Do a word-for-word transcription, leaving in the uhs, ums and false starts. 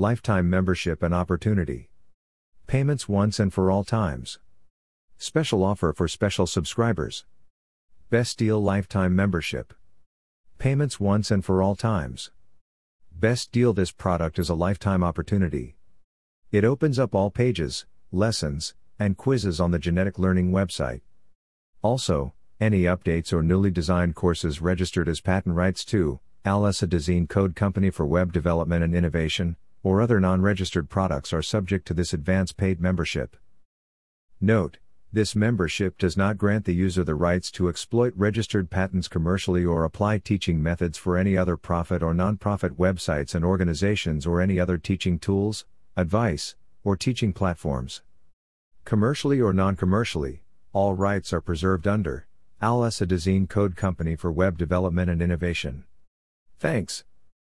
Lifetime membership and opportunity. Payments once and for all times. Special offer for special subscribers. Best deal lifetime membership. Payments once and for all times. Best deal. This product is a lifetime opportunity. It opens up all pages, lessons, and quizzes on the Genetic Learning website. Also, any updates or newly designed courses registered as patent rights to Alessa Design Code Company for Web Development and Innovation, or other non-registered products are subject to this advance paid membership. Note: this membership does not grant the user the rights to exploit registered patents commercially or apply teaching methods for any other profit or non-profit websites and organizations or any other teaching tools, advice, or teaching platforms. Commercially or non-commercially, all rights are preserved under Alessa Design Code Company for Web Development and Innovation. Thanks.